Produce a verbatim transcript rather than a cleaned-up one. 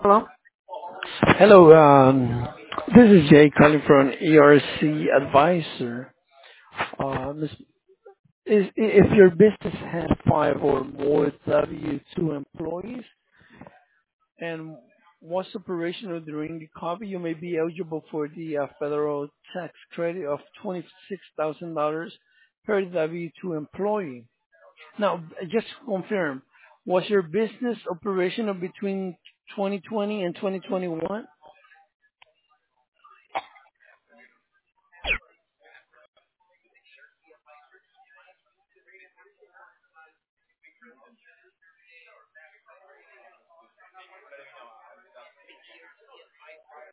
Hello? Hello, um, this is Jay calling from E R C Advisor. Uh, Miss- is, if your business has five or more W two employees and was operational during the COVID, you may be eligible for the uh, federal tax credit of twenty-six thousand dollars per W two employee. Now, just to confirm, was your business operational between twenty twenty and twenty twenty-one?